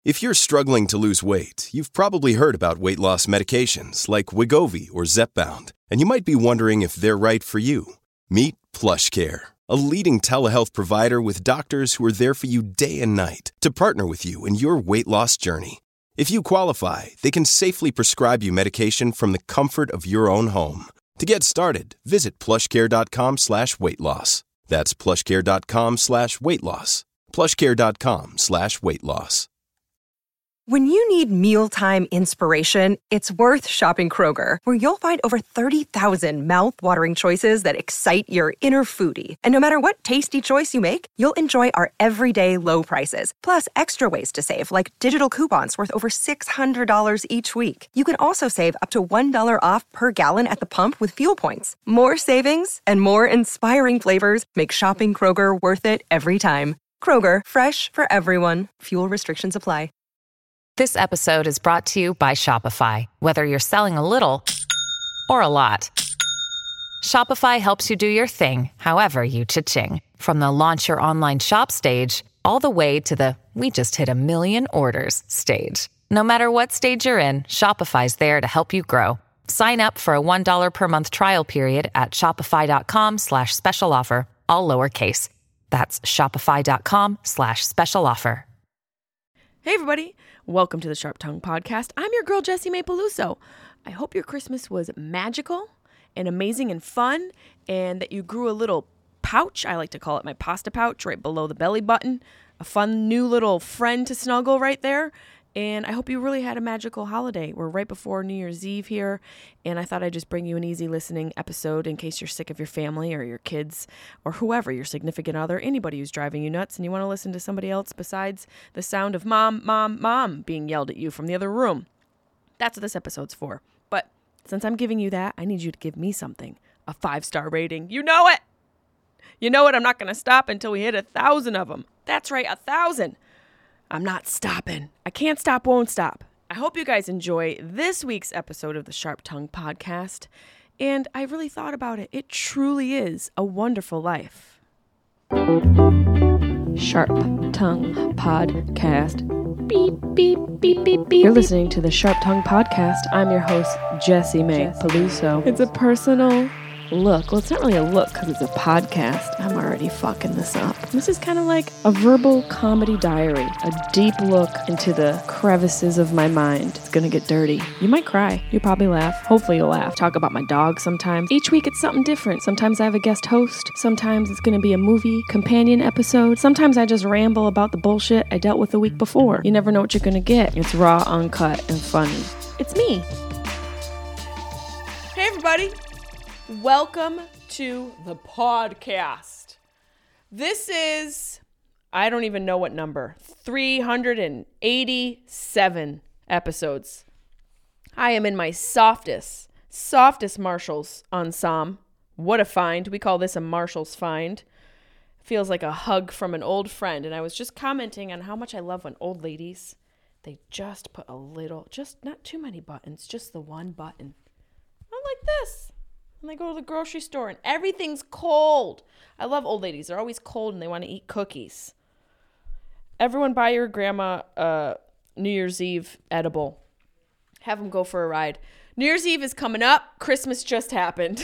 If you're struggling to lose weight, you've probably heard about weight loss medications like Wegovy or Zepbound, and you might be wondering if they're right for you. Meet PlushCare, a leading telehealth provider with doctors who are there for you day and night to partner with you in your weight loss journey. If you qualify, they can safely prescribe you medication from the comfort of your own home. To get started, visit plushcare.com/weightloss. That's plushcare.com/weightloss. plushcare.com/weightloss. When you need mealtime inspiration, it's worth shopping Kroger, where you'll find over 30,000 mouth-watering choices that excite your inner foodie. And no matter what tasty choice you make, you'll enjoy our everyday low prices, plus extra ways to save, like digital coupons worth over $600 each week. You can also save up to $1 off per gallon at the pump with fuel points. More savings and more inspiring flavors make shopping Kroger worth it every time. Kroger, fresh for everyone. Fuel restrictions apply. This episode is brought to you by Shopify. Whether you're selling a little or a lot, Shopify helps you do your thing, however you cha-ching. From the launch your online shop stage, all the way to the we just hit 1 million orders stage. No matter what stage you're in, Shopify's there to help you grow. Sign up for a $1 per month trial period at shopify.com/special offer, all lowercase. That's shopify.com/special offer. Hey everybody, welcome to the Sharp Tongue Podcast. I'm your girl, Jessie Mae Peluso. I hope your Christmas was magical and amazing and fun, and that you grew a little pouch. I like to call it my pasta pouch, right below the belly button. A fun new little friend to snuggle right there. And I hope you really had a magical holiday. We're right before New Year's Eve here, and I thought I'd just bring you an easy listening episode in case you're sick of your family or your kids or whoever, your significant other, anybody who's driving you nuts, and you want to listen to somebody else besides the sound of mom, mom, mom being yelled at you from the other room. That's what this episode's for. But since I'm giving you that, I need you to give me something. A 5-star rating. You know it! You know it, I'm not going to stop until we hit 1,000 of them. That's right, 1,000. I'm not stopping. I can't stop, won't stop. I hope you guys enjoy this week's episode of the Sharp Tongue Podcast. And I really thought about it. It truly is a wonderful life. Sharp Tongue Podcast. Beep, beep, beep, beep, beep. You're listening to the Sharp Tongue Podcast. I'm your host, Jessie Mae Peluso. It's a personal look. Well, it's not really a look because it's a podcast. I'm already fucking this up. This is kind of like a verbal comedy diary, a deep look into the crevices of my mind. It's gonna get dirty. You might cry. You probably laugh. Hopefully you'll laugh. Talk about my dog sometimes. Each week it's something different. Sometimes I have a guest host. Sometimes it's gonna be a movie companion episode. Sometimes I just ramble about the bullshit I dealt with the week before. You never know what you're gonna get. It's raw, uncut, and funny. It's me. Hey everybody. Welcome to the podcast. This is, I don't even know what number, 387 episodes. I am in my softest Marshalls ensemble. What a find. We call this a Marshall's find. Feels like a hug from an old friend. And I was just commenting on how much I love when old ladies, they just put a little, just not too many buttons, just the one button. I'm like this. And they go to the grocery store and everything's cold. I love old ladies. They're always cold and they want to eat cookies. Everyone buy your grandma a New Year's Eve edible. Have them go for a ride. New Year's Eve is coming up. Christmas just happened.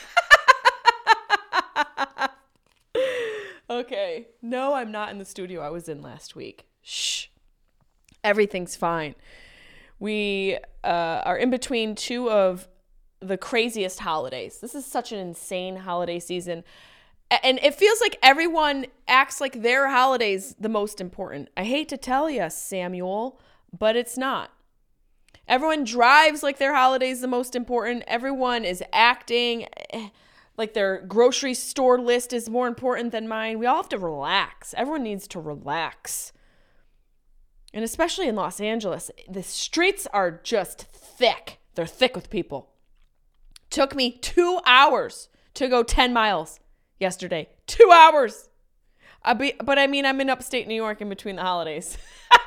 Okay. No, I'm not in the studio I was in last week. Shh. Everything's fine. We are in between two of the craziest holidays. This is such an insane holiday season. And it feels like everyone acts like their holiday's the most important. I hate to tell you, Samuel, but it's not. Everyone drives like their holiday's the most important. Everyone is acting like their grocery store list is more important than mine. We all have to relax. Everyone needs to relax. And especially in Los Angeles, the streets are just thick. They're thick with people. Took me 2 hours to go 10 miles yesterday. 2 hours. But I mean, I'm in upstate New York in between the holidays.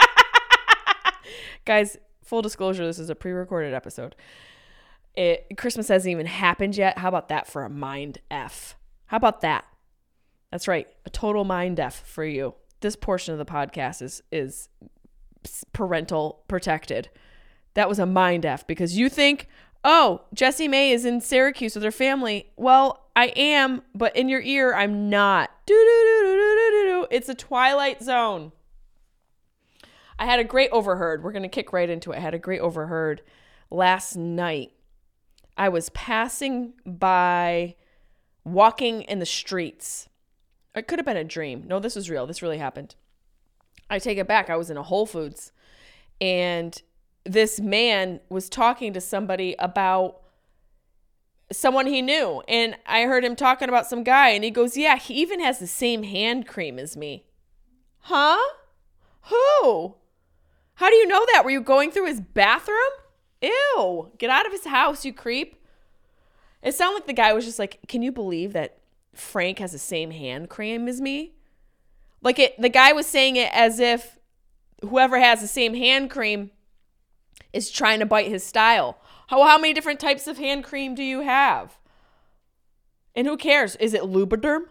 Guys, full disclosure, this is a pre-recorded episode. Christmas hasn't even happened yet. How about that for a mind F? How about that? That's right. A total mind F for you. This portion of the podcast is parental protected. That was a mind F, because you think, oh, Jessie May is in Syracuse with her family. Well, I am, but in your ear, I'm not. It's a Twilight Zone. I had a great overheard. We're going to kick right into it. I had a great overheard last night. I was passing by, walking in the streets. It could have been a dream. No, this was real. This really happened. I take it back. I was in a Whole Foods, and this man was talking to somebody about someone he knew. And I heard him talking about some guy, and he goes, yeah, he even has the same hand cream as me. Huh? Who? How do you know that? Were you going through his bathroom? Ew. Get out of his house, you creep. It sounded like the guy was just like, can you believe that Frank has the same hand cream as me? Like the guy was saying it as if whoever has the same hand cream is trying to bite his style. How many different types of hand cream do you have? And who cares? Is it Lubriderm?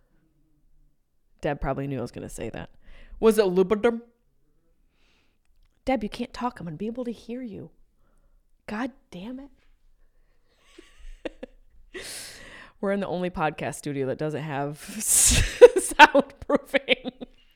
Deb probably knew I was going to say that. Was it Lubriderm? Deb, you can't talk. I'm going to be able to hear you. God damn it. We're in the only podcast studio that doesn't have soundproofing.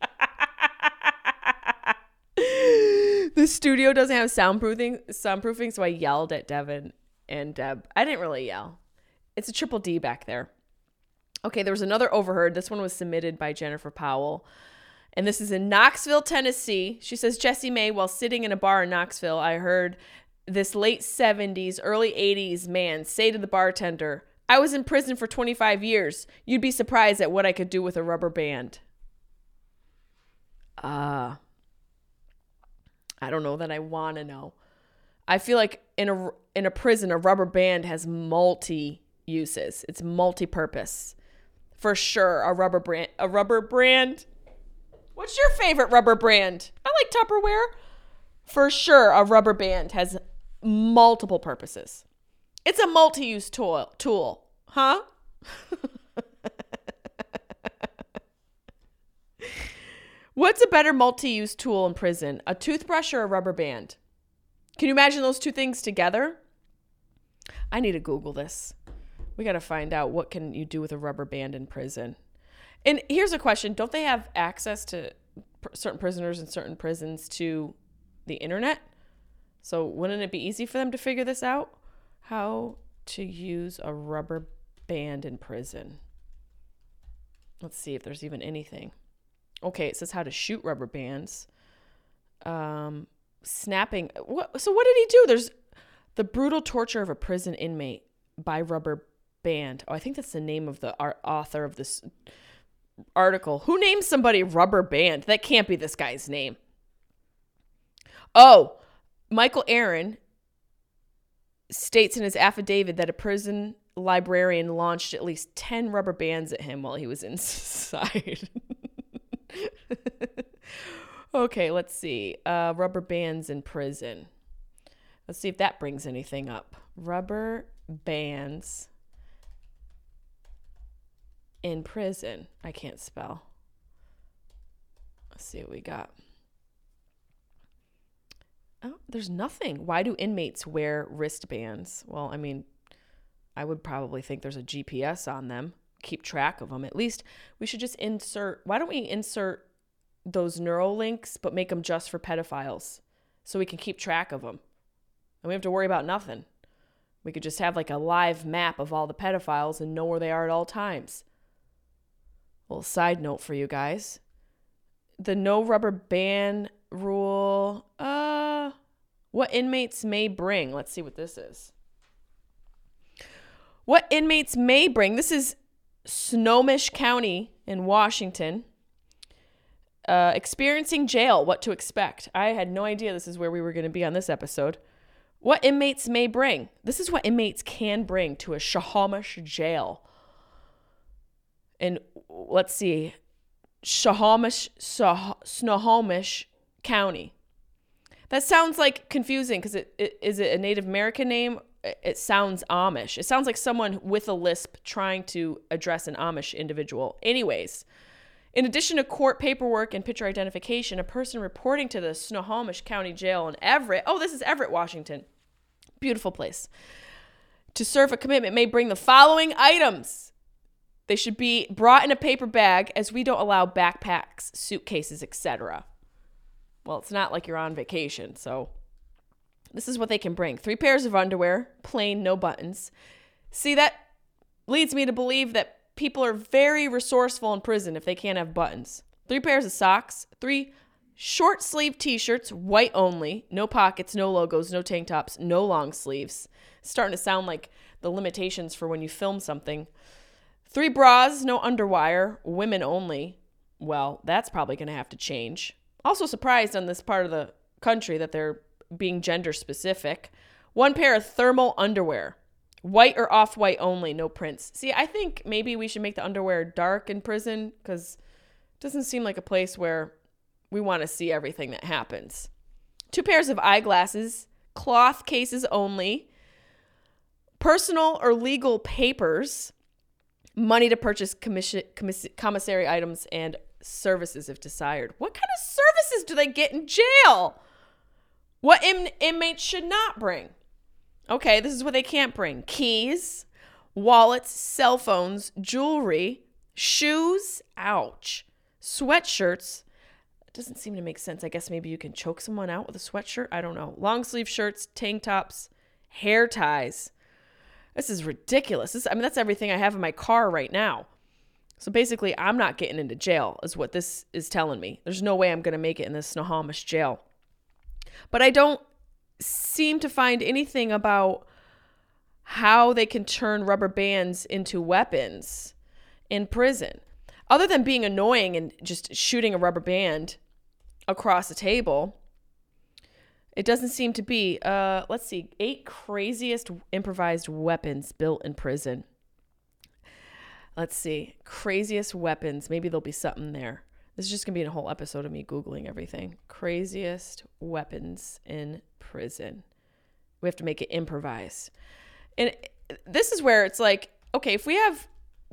The studio doesn't have soundproofing, so I yelled at Devin and Deb. I didn't really yell. It's a triple D back there. Okay, there was another overheard. This one was submitted by Jennifer Powell. And this is in Knoxville, Tennessee. She says, Jessie May, while sitting in a bar in Knoxville, I heard this late 70s, early 80s man say to the bartender, I was in prison for 25 years. You'd be surprised at what I could do with a rubber band. I don't know that I want to know. I feel like in a prison, a rubber band has multi-uses. It's multi-purpose. For sure, a rubber brand. What's your favorite rubber brand? I like Tupperware. For sure, a rubber band has multiple purposes. It's a multi-use tool. Huh? What's a better multi-use tool in prison? A toothbrush or a rubber band? Can you imagine those two things together? I need to Google this. We got to find out what can you do with a rubber band in prison. And here's a question. Don't they have access to certain prisoners in certain prisons to the internet? So wouldn't it be easy for them to figure this out? How to use a rubber band in prison. Let's see if there's even anything. Okay, it says how to shoot rubber bands. Snapping. So what did he do? There's the brutal torture of a prison inmate by rubber band. Oh, I think that's the name of the author of this article. Who names somebody rubber band? That can't be this guy's name. Oh, Michael Aaron states in his affidavit that a prison librarian launched at least 10 rubber bands at him while he was inside. Okay, let's see. Rubber bands in prison. Let's see if that brings anything up. Rubber bands in prison. I can't spell. Let's see what we got. Oh, there's nothing. Why do inmates wear wristbands? Well, I mean, I would probably think there's a GPS on them. Keep track of them. At least we should just insert. Why don't we insert those Neuralinks, but make them just for pedophiles so we can keep track of them? And we have to worry about nothing. We could just have like a live map of all the pedophiles and know where they are at all times. A little side note for you guys. The no rubber band rule. What inmates may bring. Let's see what this is. What inmates may bring. This is Snohomish County in Washington. Experiencing jail, what to expect. I had no idea this is where we were going to be on this episode. What inmates may bring. This is what inmates can bring to a Snohomish jail. And let's see. Snohomish County. That sounds like confusing because is it a Native American name? It sounds Amish. It sounds like someone with a lisp trying to address an Amish individual. Anyways, In addition to court paperwork and picture identification, a person reporting to the Snohomish County Jail in Everett, this is Everett, Washington, beautiful place, to serve a commitment may bring the following items. They should be brought in a paper bag, as we don't allow backpacks, suitcases, etc. Well, it's not like you're on vacation, so this is what they can bring. 3 pairs of underwear, plain, no buttons. See, that leads me to believe that people are very resourceful in prison if they can't have buttons. 3 pairs of socks, 3 short sleeve t-shirts, white only, no pockets, no logos, no tank tops, no long sleeves. It's starting to sound like the limitations for when you film something. 3 bras, no underwire, women only. Well, that's probably going to have to change. Also surprised on this part of the country that they're being gender specific. 1 pair of thermal underwear. White or off-white only, no prints. See, I think maybe we should make the underwear dark in prison because it doesn't seem like a place where we want to see everything that happens. 2 pairs of eyeglasses, cloth cases only, personal or legal papers, money to purchase commissary items, and services if desired. What kind of services do they get in jail? What inmates should not bring? Okay, this is what they can't bring. Keys, wallets, cell phones, jewelry, shoes, ouch, sweatshirts. It doesn't seem to make sense. I guess maybe you can choke someone out with a sweatshirt. I don't know. Long sleeve shirts, tank tops, hair ties. This is ridiculous. That's everything I have in my car right now. So basically, I'm not getting into jail is what this is telling me. There's no way I'm going to make it in this Snohomish jail. But I don't seem to find anything about how they can turn rubber bands into weapons in prison. Other than being annoying and just shooting a rubber band across the table, it doesn't seem to be. Let's see, 8 craziest improvised weapons built in prison. Let's see, craziest weapons. Maybe there'll be something there. This is just going to be a whole episode of me Googling everything. Craziest weapons in prison. We have to make it improvised. And this is where it's like, okay, if we have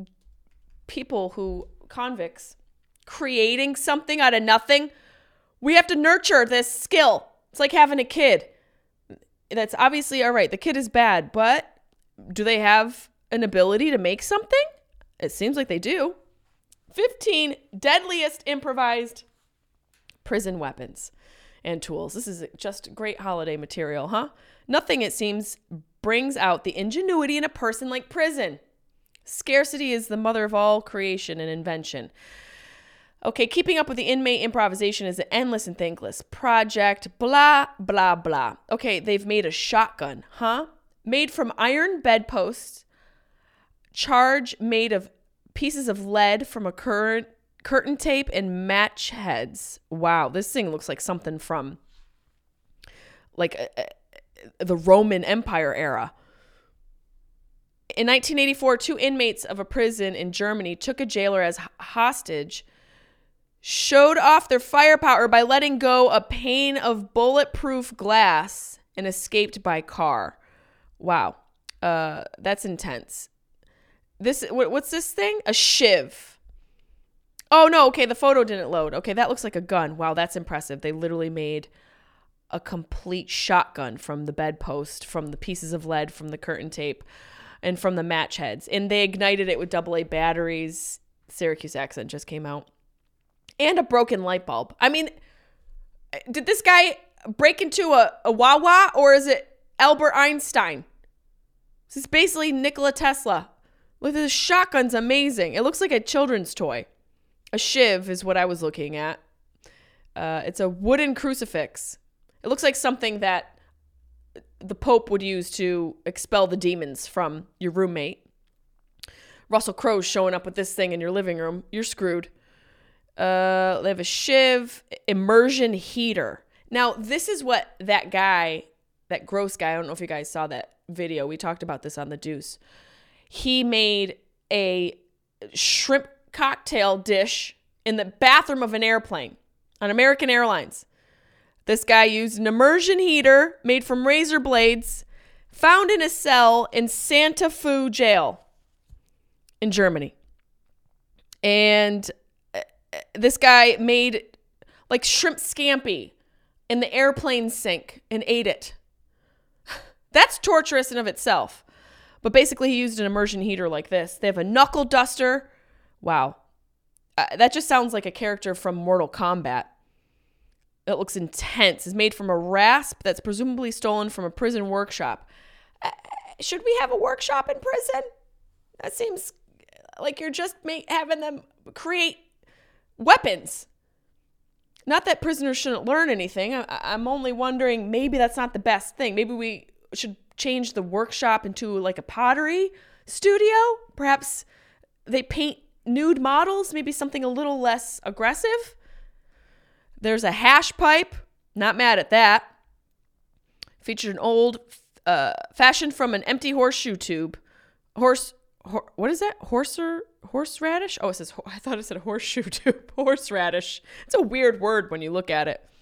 convicts, creating something out of nothing, we have to nurture this skill. It's like having a kid. That's obviously, all right, the kid is bad, but do they have an ability to make something? It seems like they do. 15 deadliest improvised prison weapons and tools. This is just great holiday material, huh? Nothing, it seems, brings out the ingenuity in a person like prison. Scarcity is the mother of all creation and invention. Okay, keeping up with the inmate improvisation is an endless and thankless project, blah, blah, blah. Okay, they've made a shotgun, huh? Made from iron bedposts, charge made of pieces of lead from a curtain tape and match heads. Wow, this thing looks like something from the Roman Empire era. In 1984, 2 inmates of a prison in Germany took a jailer as hostage, showed off their firepower by letting go a pane of bulletproof glass, and escaped by car. Wow, that's intense. What's this thing? A shiv. Oh, no. Okay, the photo didn't load. Okay, that looks like a gun. Wow, that's impressive. They literally made a complete shotgun from the bedpost, from the pieces of lead, from the curtain tape, and from the match heads. And they ignited it with AA batteries. Syracuse accent just came out. And a broken light bulb. I mean, did this guy break into a Wawa, or is it Albert Einstein? This is basically Nikola Tesla. Look, this shotgun's amazing. It looks like a children's toy. A shiv is what I was looking at. It's a wooden crucifix. It looks like something that the Pope would use to expel the demons from your roommate. Russell Crowe's showing up with this thing in your living room. You're screwed. They have a shiv, immersion heater. Now, this is what that gross guy, I don't know if you guys saw that video. We talked about this on The Deuce. He made a shrimp cocktail dish in the bathroom of an airplane on American Airlines. This guy used an immersion heater made from razor blades, found in a cell in Santa Fu jail in Germany. And this guy made like shrimp scampi in the airplane sink and ate it. That's torturous in of itself. But basically he used an immersion heater like this. They have a knuckle duster. Wow. That just sounds like a character from Mortal Kombat. It looks intense. It's made from a rasp that's presumably stolen from a prison workshop. Should we have a workshop in prison? That seems like you're just having them create weapons. Not that prisoners shouldn't learn anything. I'm only wondering, maybe that's not the best thing. Maybe we should change the workshop into like a pottery studio. Perhaps they paint nude models, maybe something a little less aggressive. There's a hash pipe. Not mad at that. Featured an old, fashioned from an empty horseshoe tube. What is that? Horseradish? Oh, it says, I thought it said horseshoe tube. Horseradish. It's a weird word when you look at it.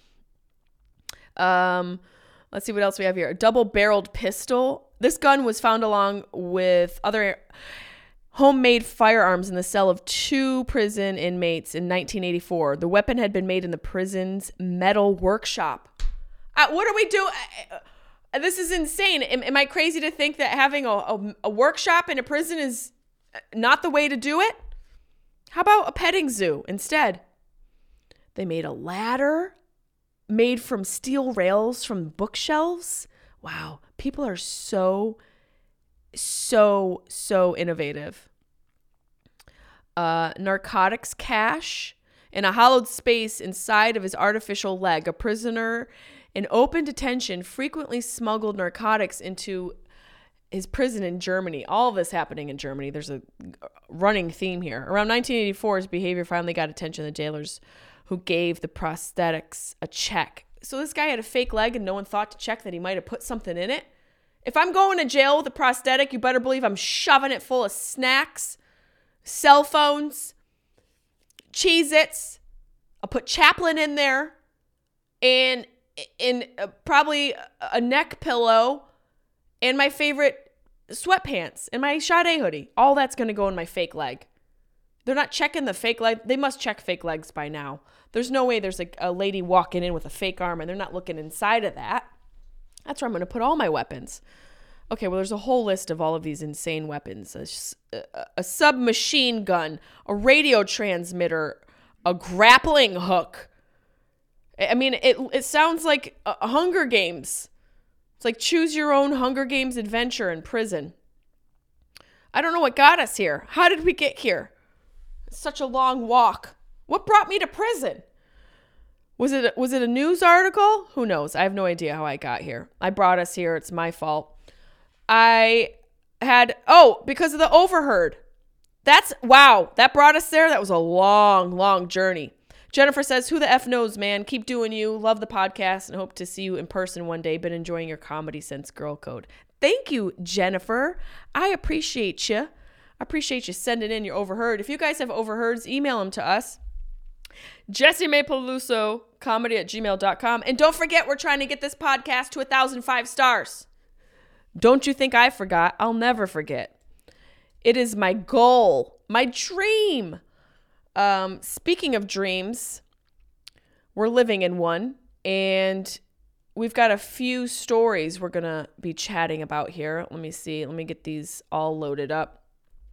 Let's see what else we have here. A double-barreled pistol. This gun was found along with other homemade firearms in the cell of 2 prison inmates in 1984. The weapon had been made in the prison's metal workshop. What do we do? This is insane. Am I crazy to think that having a workshop in a prison is not the way to do it? How about a petting zoo instead? They made a ladder made from steel rails from bookshelves. Wow. People are so innovative. Narcotics cache. In a hollowed space inside of his artificial leg, a prisoner in open detention frequently smuggled narcotics into his prison in Germany. All of this happening in Germany. There's a running theme here. Around 1984, his behavior finally got attention of the jailers who gave the prosthetics a check. So this guy had a fake leg and no one thought to check that he might have put something in it. If I'm going to jail with a prosthetic, you better believe I'm shoving it full of snacks, cell phones, Cheez-Its. I'll put Chaplin in there and probably a neck pillow and my favorite sweatpants and my Sade hoodie. All that's going to go in my fake leg. They're not checking the fake leg. They must check fake legs by now. There's no way there's a lady walking in with a fake arm and they're not looking inside of that. That's where I'm going to put all my weapons. Okay, well, there's a whole list of all of these insane weapons. A submachine gun, a radio transmitter, a grappling hook. I mean, it sounds like a Hunger Games. It's like choose your own Hunger Games adventure in prison. I don't know what got us here. How did we get here? It's such a long walk. What brought me to prison? Was it a news article? Who knows? I have no idea how I got here. I brought us here. It's my fault. Because of the overheard. Wow, that brought us there. That was a long, long journey. Jennifer says, who the F knows, man? Keep doing you. Love the podcast and hope to see you in person one day. Been enjoying your Comedy Sense Girl Code. Thank you, Jennifer. I appreciate you. I appreciate you sending in your overheard. If you guys have overheards, email them to us. JessieMayPeluso@gmail.com. And don't forget, we're trying to get this podcast to 1,005 stars. Don't you think I forgot? I'll never forget. It is my goal, my dream. Speaking of dreams, we're living in one, and we've got a few stories we're going to be chatting about here. Let me see. Let me get these all loaded up.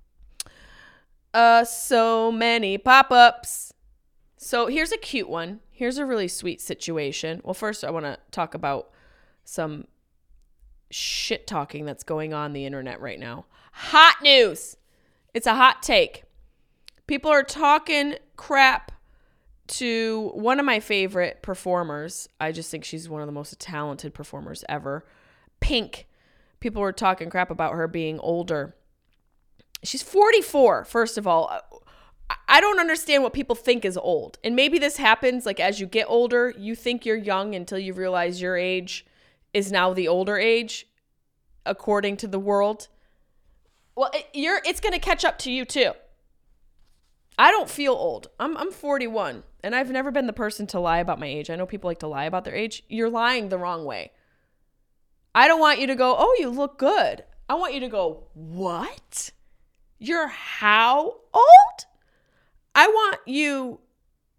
So many pop-ups. So here's a cute one. Here's a really sweet situation. Well, first I want to talk about some shit talking that's going on the internet right now. Hot news. It's a hot take. People are talking crap to one of my favorite performers. I just think she's one of the most talented performers ever. Pink. People were talking crap about her being older. She's 44, first of all. I don't understand what people think is old. And maybe this happens like as you get older, you think you're young until you realize your age is now the older age, according to the world. Well, it's going to catch up to you too. I don't feel old. I'm 41, and I've never been the person to lie about my age. I know people like to lie about their age. You're lying the wrong way. I don't want you to go, oh, you look good. I want you to go, what? You're how old? I want you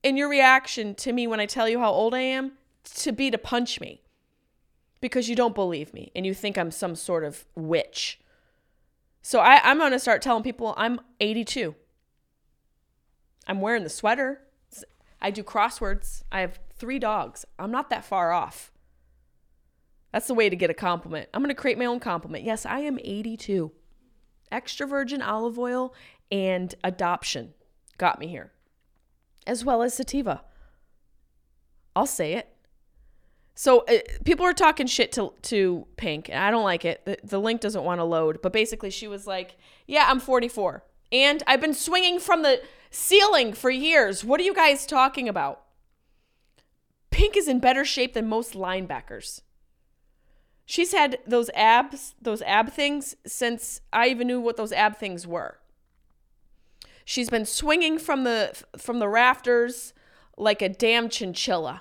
in your reaction to me when I tell you how old I am to be to punch me because you don't believe me and you think I'm some sort of witch. So I'm going to start telling people I'm 82. I'm wearing the sweater. I do crosswords. I have 3 dogs. I'm not that far off. That's the way to get a compliment. I'm going to create my own compliment. Yes, I am 82. Extra virgin olive oil and adoption got me here, as well as sativa. I'll say it. So people are talking shit to Pink, and I don't like it. The link doesn't want to load, but basically she was like, yeah, I'm 44, and I've been swinging from the ceiling for years. What are you guys talking about? Pink is in better shape than most linebackers. She's had those ab things since I even knew what those ab things were. She's been swinging from the rafters like a damn chinchilla.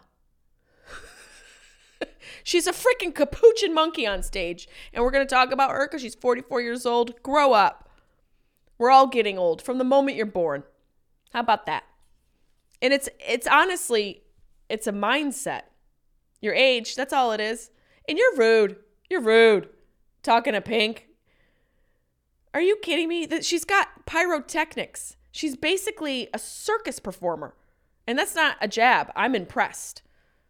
She's a freaking capuchin monkey on stage, and we're going to talk about her because she's 44 years old. Grow up. We're all getting old from the moment you're born. How about that? And it's honestly, it's a mindset. Your age, that's all it is. And you're rude. You're rude. Talking to Pink. Are you kidding me? She's got pyrotechnics. She's basically a circus performer. And that's not a jab. I'm impressed.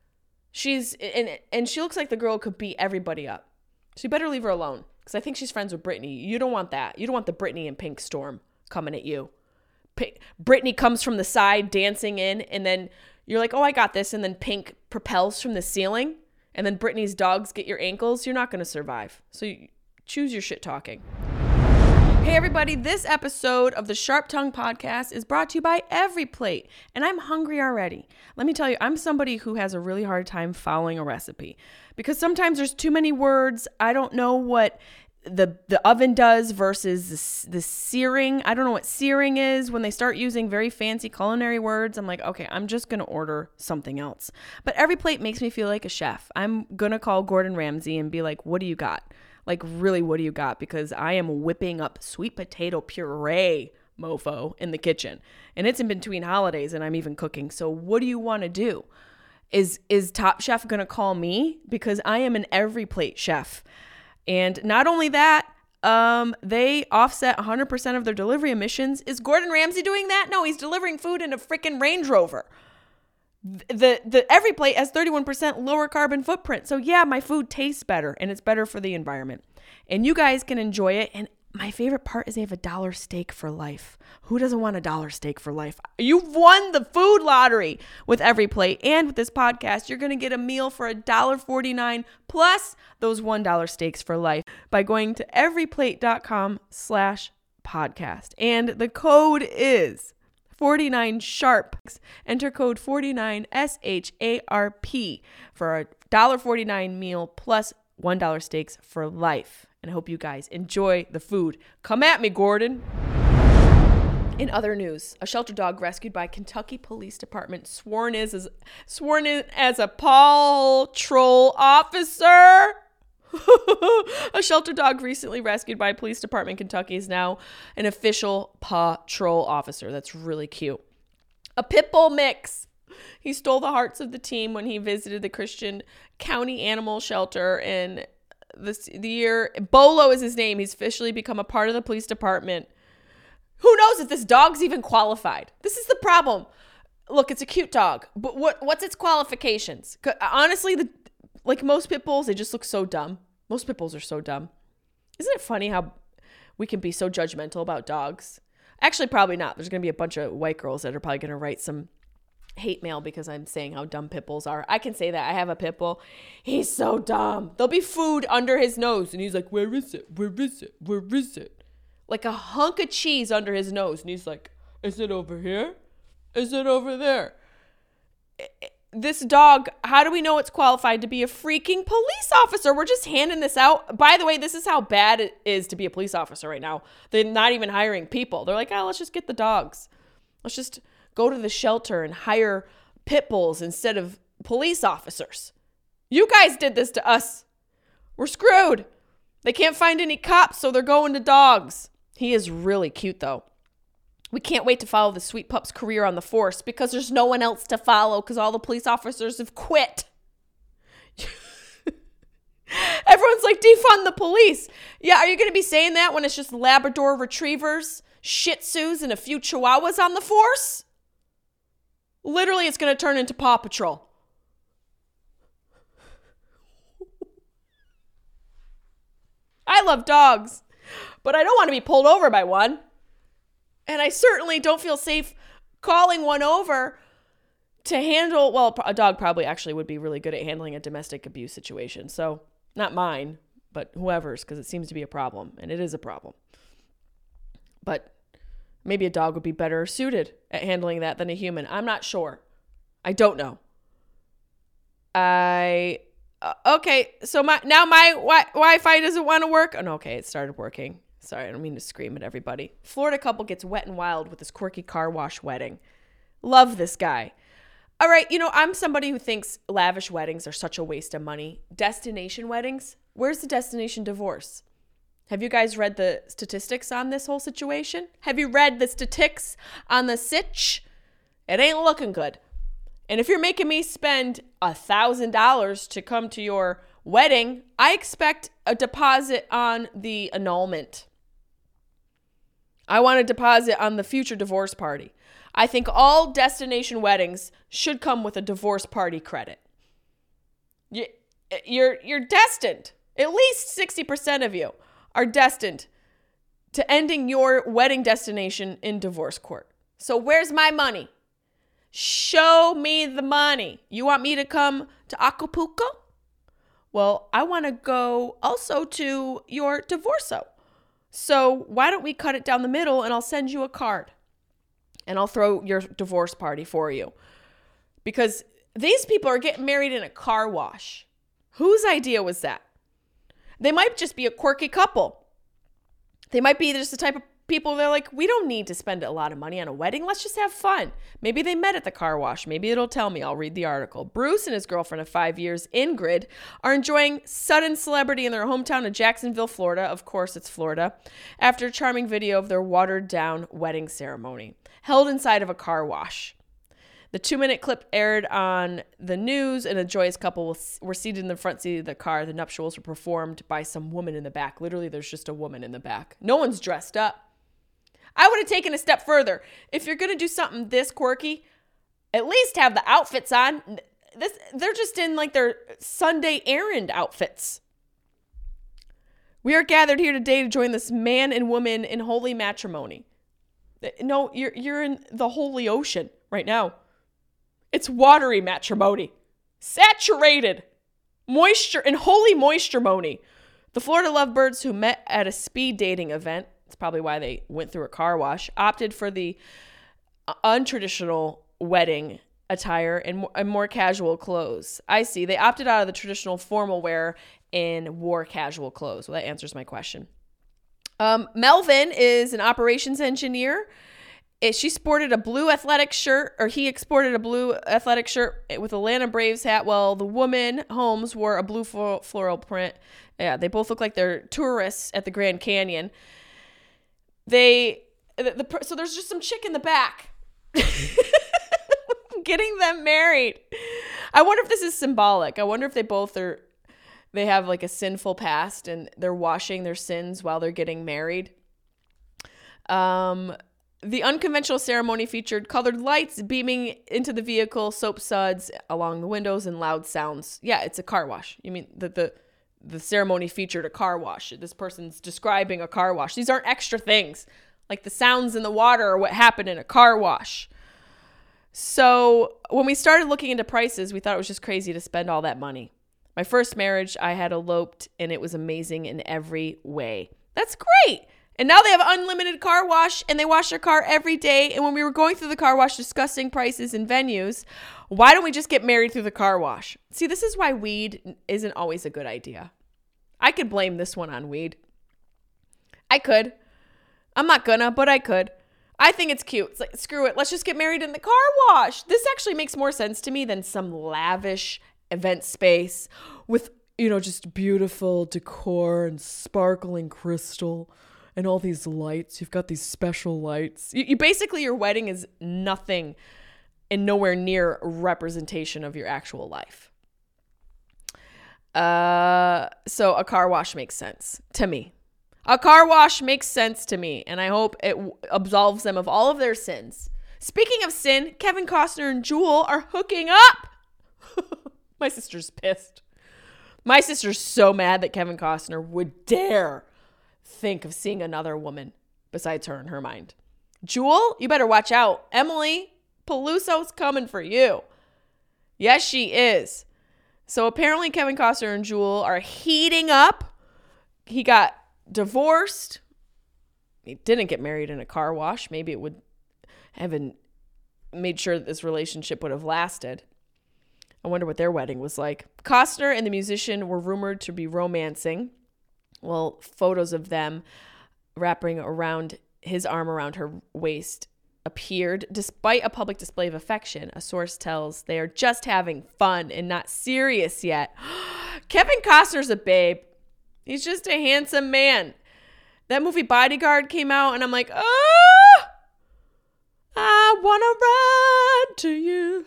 And she looks like the girl who could beat everybody up. So you better leave her alone. Because I think she's friends with Britney. You don't want that. You don't want the Britney and Pink storm coming at you. Britney comes from the side dancing in. And then you're like, oh, I got this. And then Pink propels from the ceiling. And then Britney's dogs get your ankles. You're not going to survive. So you choose your shit talking. Hey everybody, this episode of the Sharp Tongue Podcast is brought to you by EveryPlate, and I'm hungry already. Let me tell you, I'm somebody who has a really hard time following a recipe because sometimes there's too many words. I don't know what the oven does versus the searing. I don't know what searing is. When they start using very fancy culinary words, I'm like, okay, I'm just going to order something else. But EveryPlate makes me feel like a chef. I'm going to call Gordon Ramsay and be like, what do you got? Like, really, what do you got? Because I am whipping up sweet potato puree, mofo, in the kitchen. And it's in between holidays, and I'm even cooking. So what do you want to do? Is Top Chef going to call me? Because I am an EveryPlate chef. And not only that, they offset 100% of their delivery emissions. Is Gordon Ramsay doing that? No, he's delivering food in a freaking Range Rover. The EveryPlate has 31% lower carbon footprint. So yeah, my food tastes better and it's better for the environment. And you guys can enjoy it. And my favorite part is they have $1 steak for life. Who doesn't want $1 steak for life? You've won the food lottery with EveryPlate. And with this podcast, you're going to get a meal for $1.49 plus those $1 steaks for life by going to everyplate.com/podcast. And the code is 49 SHARP. Enter code 49 SHARP for a $1.49 meal plus $1 steaks for life. And I hope you guys enjoy the food. Come at me, Gordon. In other news, a shelter dog rescued by Kentucky Police Department sworn in as a patrol officer. A shelter dog recently rescued by Police Department Kentucky is now an official patrol officer. That's really cute. A pit bull mix. He stole the hearts of the team when he visited the Christian County Animal Shelter in the year. Bolo is his name. He's officially become a part of the police department. Who knows if this dog's even qualified? This is the problem. Look, it's a cute dog, but what's its qualifications? Honestly, like most pit bulls, they just look so dumb. Most pit bulls are so dumb. Isn't it funny how we can be so judgmental about dogs? Actually, probably not. There's going to be a bunch of white girls that are probably going to write some hate mail because I'm saying how dumb pit bulls are. I can say that. I have a pit bull. He's so dumb. There'll be food under his nose, and he's like, where is it? Where is it? Where is it? Like a hunk of cheese under his nose, and he's like, is it over here? Is it over there? This dog, how do we know it's qualified to be a freaking police officer? We're just handing this out. By the way, this is how bad it is to be a police officer right now. They're not even hiring people. They're like, oh, let's just get the dogs. Let's just go to the shelter and hire pit bulls instead of police officers. You guys did this to us. We're screwed. They can't find any cops, so they're going to dogs. He is really cute, though. We can't wait to follow the sweet pup's career on the force because there's no one else to follow because all the police officers have quit. Everyone's like, defund the police. Yeah, are you going to be saying that when it's just Labrador retrievers, Shih Tzus, and a few Chihuahuas on the force? Literally, it's going to turn into Paw Patrol. I love dogs, but I don't want to be pulled over by one. And I certainly don't feel safe calling one over to handle, well, a dog probably actually would be really good at handling a domestic abuse situation. So not mine, but whoever's, because it seems to be a problem, and it is a problem. But maybe a dog would be better suited at handling that than a human. I'm not sure. I don't know. Okay, so my Wi-Fi doesn't want to work. Oh, no, okay, it started working. Sorry, I don't mean to scream at everybody. Florida couple gets wet and wild with this quirky car wash wedding. Love this guy. All right, I'm somebody who thinks lavish weddings are such a waste of money. Destination weddings? Where's the destination divorce? Have you guys read the statistics on this whole situation? Have you read the statistics on the sitch? It ain't looking good. And if you're making me spend $1,000 to come to your wedding, I expect a deposit on the annulment. I want a deposit on the future divorce party. I think all destination weddings should come with a divorce party credit. You're destined. At least 60% of you are destined to ending your wedding destination in divorce court. So where's my money? Show me the money. You want me to come to Acapulco? Well, I want to go also to your divorceo. So why don't we cut it down the middle and I'll send you a card and I'll throw your divorce party for you. Because these people are getting married in a car wash. Whose idea was that? They might just be a quirky couple. They might be just the type of people they're like, we don't need to spend a lot of money on a wedding. Let's just have fun. Maybe they met at the car wash. Maybe it'll tell me. I'll read the article. Bruce and his girlfriend of 5 years, Ingrid, are enjoying sudden celebrity in their hometown of Jacksonville, Florida. Of course, it's Florida. After a charming video of their watered-down wedding ceremony, held inside of a car wash. The 2-minute clip aired on the news, and a joyous couple were seated in the front seat of the car. The nuptials were performed by some woman in the back. Literally, there's just a woman in the back. No one's dressed up. I would have taken a step further. If you're going to do something this quirky, at least have the outfits on. They're just in like their Sunday errand outfits. We are gathered here today to join this man and woman in holy matrimony. No, you're in the holy ocean right now. It's watery matrimony. Saturated. Moisture and holy moisture-mony. The Florida lovebirds who met at a speed dating event, it's probably why they went through a car wash, opted for the untraditional wedding attire and more casual clothes. I see. They opted out of the traditional formal wear and wore casual clothes. Well, that answers my question. Melvin is an operations engineer. She sported a blue athletic shirt, or he exported a blue athletic shirt with a Atlanta Braves hat, while the woman, Holmes, wore a blue floral print. Yeah, they both look like they're tourists at the Grand Canyon. So there's just some chick in the back getting them married. I wonder if this is symbolic. I wonder if they have like a sinful past and they're washing their sins while they're getting married. The unconventional ceremony featured colored lights beaming into the vehicle, soap suds along the windows, and loud sounds. Yeah, it's a car wash. You mean the ceremony featured a car wash. This person's describing a car wash. These aren't extra things. Like the sounds in the water are what happened in a car wash. So when we started looking into prices, we thought it was just crazy to spend all that money. My first marriage, I had eloped, and it was amazing in every way. That's great. And now they have unlimited car wash, and they wash their car every day. And when we were going through the car wash discussing prices and venues, why don't we just get married through the car wash? See, this is why weed isn't always a good idea. I could blame this one on weed. I could. I'm not gonna, but I could. I think it's cute. It's like, screw it. Let's just get married in the car wash. This actually makes more sense to me than some lavish event space with, just beautiful decor and sparkling crystal and all these lights. You've got these special lights. You basically, your wedding is nothing and nowhere near representation of your actual life. So a car wash makes sense to me. A car wash makes sense to me, and I hope it absolves them of all of their sins. Speaking of sin, Kevin Costner and Jewel are hooking up. My sister's pissed. My sister's so mad that Kevin Costner would dare think of seeing another woman besides her in her mind. Jewel, you better watch out. Emily Pelusso's coming for you. Yes, she is. So apparently Kevin Costner and Jewel are heating up. He got divorced. He didn't get married in a car wash. Maybe it would have made sure that this relationship would have lasted. I wonder what their wedding was like. Costner and the musician were rumored to be romancing. Well, photos of them wrapping around his arm around her waist appeared. Despite a public display of affection, a source tells they are just having fun and not serious yet. Kevin Costner's a babe. He's just a handsome man. That movie Bodyguard came out and I'm like, oh, I want to run to you.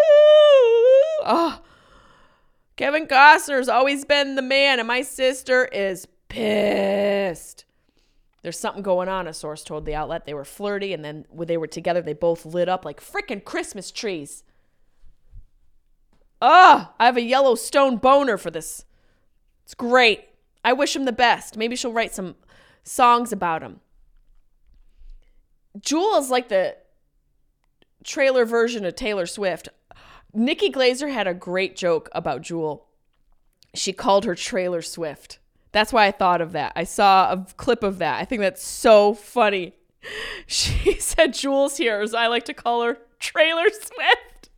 Oh, Kevin Costner's always been the man and my sister is pissed. There's something going on, a source told the outlet. They were flirty, and then when they were together, they both lit up like freaking Christmas trees. I have a Yellowstone boner for this. It's great. I wish him the best. Maybe she'll write some songs about him. Jewel is like the trailer version of Taylor Swift. Nikki Glaser had a great joke about Jewel. She called her Trailer Swift. That's why I thought of that. I saw a clip of that. I think that's so funny. She said Jewel's here, as I like to call her Trailer Swift.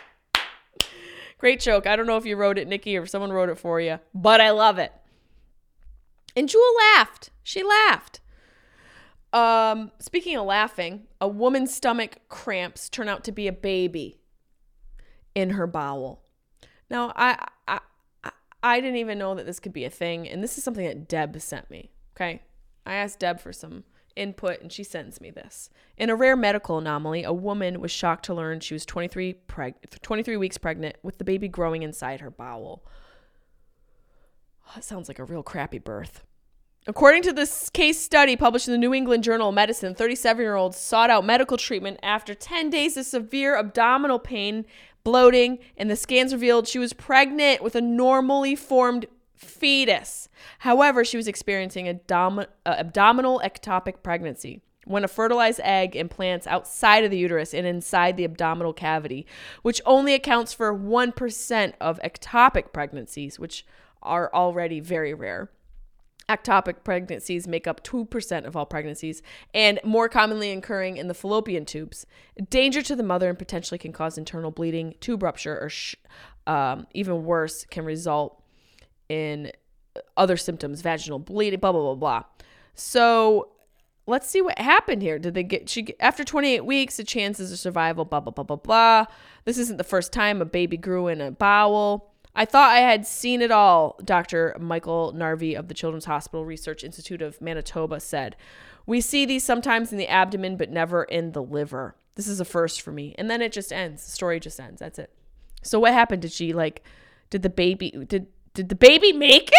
Great joke. I don't know if you wrote it, Nikki, or if someone wrote it for you, but I love it. And Jewel laughed. She laughed. Speaking of laughing, a woman's stomach cramps turn out to be a baby in her bowel. Now, I didn't even know that this could be a thing, and this is something that Deb sent me, okay? I asked Deb for some input, and she sends me this. In a rare medical anomaly, a woman was shocked to learn she was 23 weeks pregnant with the baby growing inside her bowel. Oh, that sounds like a real crappy birth. According to this case study published in the New England Journal of Medicine, 37-year-old sought out medical treatment after 10 days of severe abdominal pain, bloating, and the scans revealed she was pregnant with a normally formed fetus. However, she was experiencing abdominal ectopic pregnancy, when a fertilized egg implants outside of the uterus and inside the abdominal cavity, which only accounts for 1% of ectopic pregnancies, which are already very rare. Ectopic pregnancies make up 2% of all pregnancies and more commonly occurring in the fallopian tubes. Danger to the mother and potentially can cause internal bleeding, tube rupture, or even worse, can result in other symptoms, vaginal bleeding, blah, blah, blah, blah. So let's see what happened here. After 28 weeks, the chances of survival, blah, blah, blah, blah, blah. This isn't the first time a baby grew in a bowel. I thought I had seen it all, Dr. Michael Narvey of the Children's Hospital Research Institute of Manitoba said. We see these sometimes in the abdomen, but never in the liver. This is a first for me. And then it just ends. The story just ends. That's it. So what happened? Did the baby make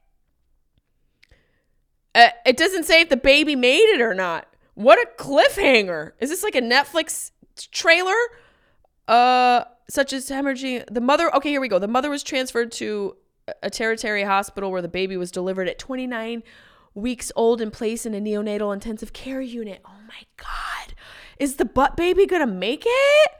it? It doesn't say if the baby made it or not. What a cliffhanger. Is this like a Netflix trailer? Such as hemorrhaging. The mother, okay, here we go. The mother was transferred to a tertiary hospital where the baby was delivered at 29 weeks old and placed in a neonatal intensive care unit. Oh my God. Is the butt baby going to make it?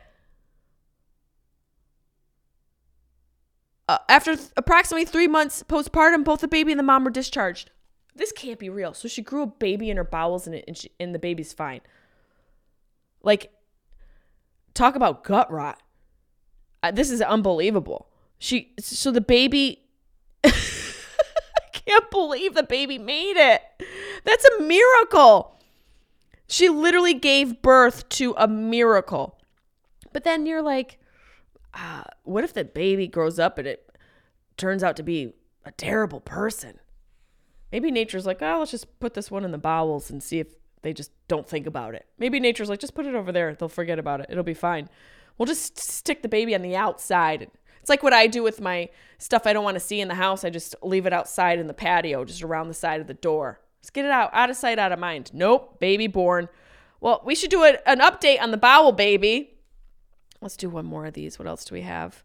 After approximately 3 months postpartum, both the baby and the mom were discharged. This can't be real. So she grew a baby in her bowels and the baby's fine. Like, talk about gut rot. This is unbelievable. So the baby, I can't believe the baby made it. That's a miracle. She literally gave birth to a miracle. But then you're like, what if the baby grows up and it turns out to be a terrible person? Maybe nature's like, oh, let's just put this one in the bowels and see if they just don't think about it. Maybe nature's like, just put it over there. They'll forget about it. It'll be fine. We'll just stick the baby on the outside. It's like what I do with my stuff I don't want to see in the house. I just leave it outside in the patio, just around the side of the door. Just get it out of sight, out of mind. Nope, baby born. Well, we should do an update on the bowel baby. Let's do one more of these. What else do we have?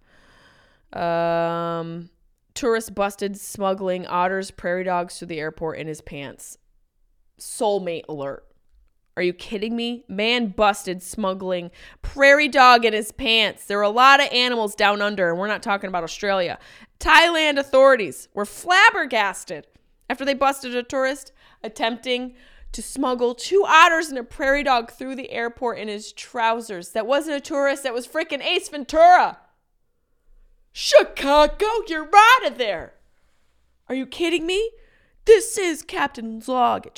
Tourist busted smuggling otters, prairie dogs through the airport in his pants. Soulmate alert. Are you kidding me? Man busted smuggling prairie dog in his pants. There are a lot of animals down under, and we're not talking about Australia. Thailand authorities were flabbergasted after they busted a tourist attempting to smuggle 2 otters and a prairie dog through the airport in his trousers. That wasn't a tourist. That was freaking Ace Ventura. Chicago, you're out of there. Are you kidding me? This is Captain's log at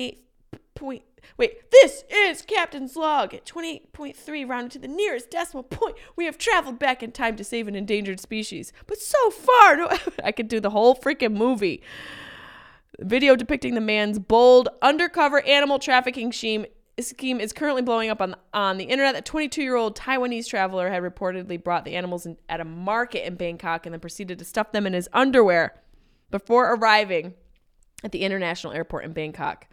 28.3, rounded to the nearest decimal point. We have traveled back in time to save an endangered species. But so far, no, I could do the whole freaking movie. Video depicting the man's bold undercover animal trafficking scheme is currently blowing up on the internet. The 22-year-old Taiwanese traveler had reportedly brought the animals at a market in Bangkok and then proceeded to stuff them in his underwear before arriving at the international airport in Bangkok.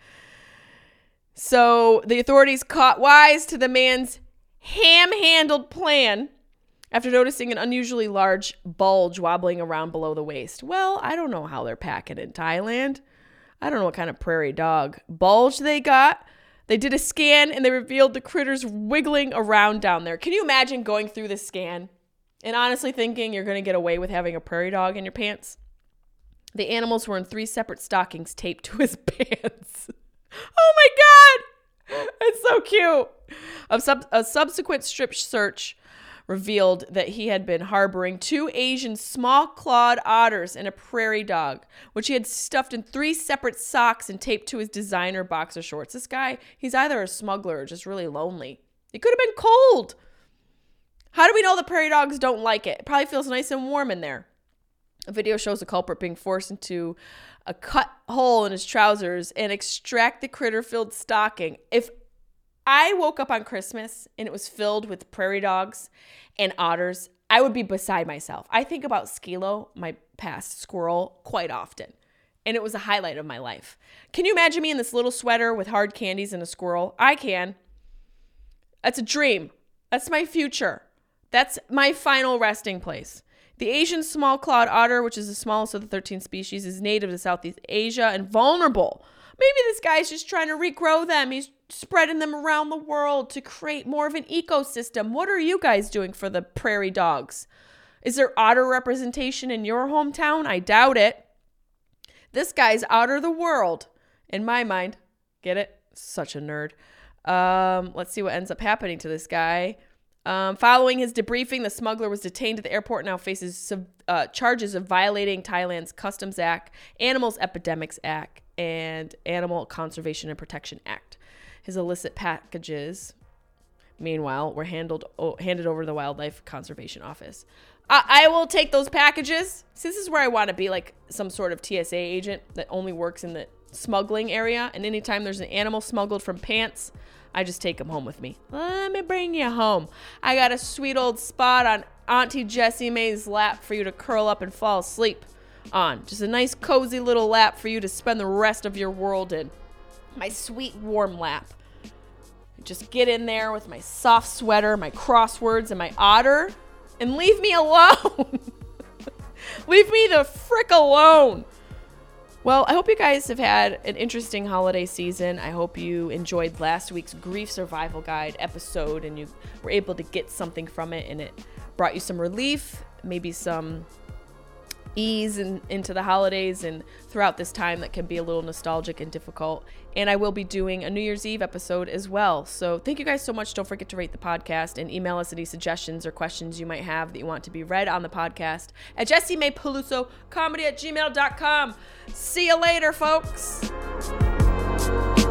So the authorities caught wise to the man's ham-handled plan after noticing an unusually large bulge wobbling around below the waist. Well, I don't know how they're packing in Thailand. I don't know what kind of prairie dog bulge they got. They did a scan and they revealed the critters wiggling around down there. Can you imagine going through the scan and honestly thinking you're going to get away with having a prairie dog in your pants? The animals were in 3 separate stockings taped to his pants. Oh my God! It's so cute. A subsequent strip search revealed that he had been harboring 2 Asian small-clawed otters and a prairie dog, which he had stuffed in 3 separate socks and taped to his designer boxer shorts. This guy, he's either a smuggler or just really lonely. It could have been cold. How do we know the prairie dogs don't like it? It probably feels nice and warm in there. A video shows the culprit being forced into a cut hole in his trousers and extract the critter-filled stocking. If I woke up on Christmas and it was filled with prairie dogs and otters, I would be beside myself. I think about Skilo, my past squirrel, quite often. And it was a highlight of my life. Can you imagine me in this little sweater with hard candies and a squirrel? I can. That's a dream. That's my future. That's my final resting place. The Asian small-clawed otter, which is the smallest of the 13 species, is native to Southeast Asia and vulnerable. Maybe this guy's just trying to regrow them. He's spreading them around the world to create more of an ecosystem. What are you guys doing for the prairie dogs? Is there otter representation in your hometown? I doubt it. This guy's otter the world, in my mind. Get it? Such a nerd. Let's see what ends up happening to this guy. Following his debriefing, the smuggler was detained at the airport and now faces charges of violating Thailand's Customs Act, Animals Epidemics Act, and Animal Conservation and Protection Act. His illicit packages, meanwhile, were handed over to the Wildlife Conservation Office. I will take those packages. See, this is where I want to be like some sort of TSA agent that only works in the smuggling area. And anytime there's an animal smuggled from pants, I just take them home with me. Let me bring you home. I got a sweet old spot on Auntie Jessie Mae's lap for you to curl up and fall asleep on. Just a nice cozy little lap for you to spend the rest of your world in. My sweet warm lap. Just get in there with my soft sweater, my crosswords, and my otter, and leave me alone. Leave me the frick alone. Well, I hope you guys have had an interesting holiday season. I hope you enjoyed last week's Grief Survival Guide episode and you were able to get something from it and it brought you some relief, maybe some ease into the holidays and throughout this time that can be a little nostalgic and difficult. And I will be doing a New Year's Eve episode as well. So thank you guys so much. Don't forget to rate the podcast and email us any suggestions or questions you might have that you want to be read on the podcast at jessiemaepelusocomedy@gmail.com. See you later, folks.